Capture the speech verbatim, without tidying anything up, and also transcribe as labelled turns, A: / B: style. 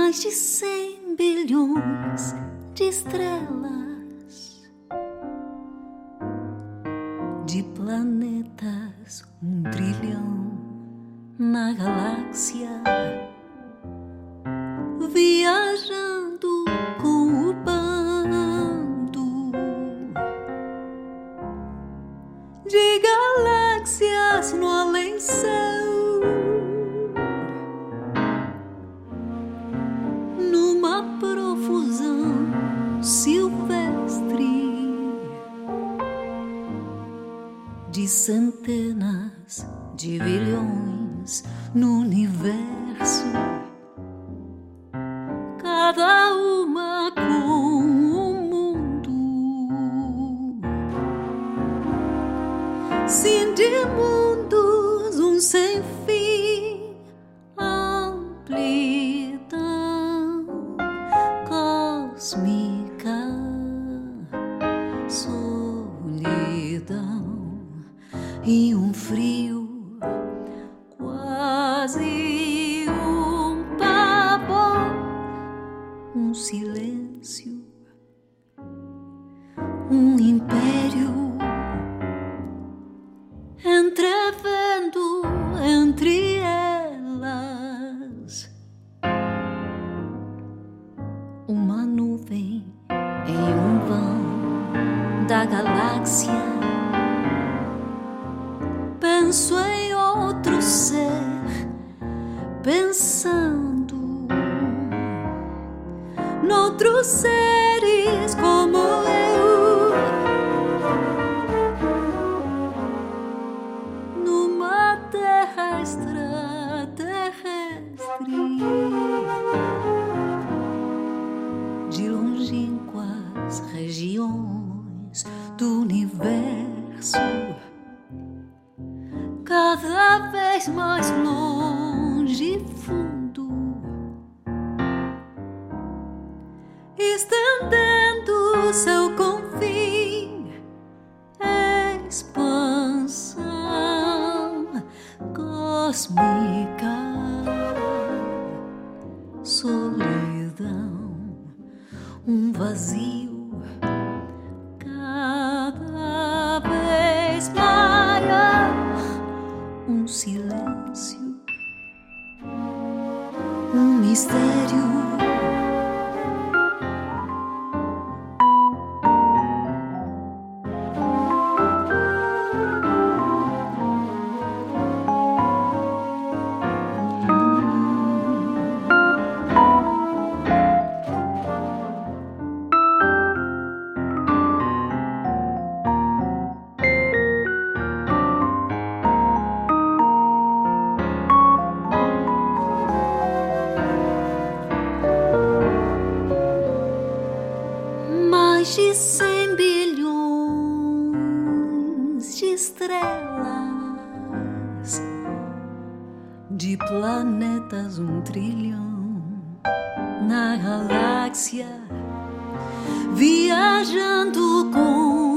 A: mais de cem bilhões de estrelas, de planetas, um trilhão na galáxia, viajando com o bando de galáxias no além-céu. Silvestre de centenas de bilhões no universo, cada uma com um mundo, sim, de mundos, um sem fim, amplidão cósmica, solidão e um frio, quase um pavor, um silêncio, um império, entrevendo entre elas uma nuvem em um vão da galáxia. Penso em outro ser, pensando noutros seres como eu, numa terra extraterrestre, de longínquas regiões do universo, cada vez mais longe e fundo, estendendo seu confim, expansão cósmica, solidão, um vazio cada vez maior, um silêncio, um mistério. Mais de cem bilhões de estrelas, de planetas, um trilhão na galáxia, viajando com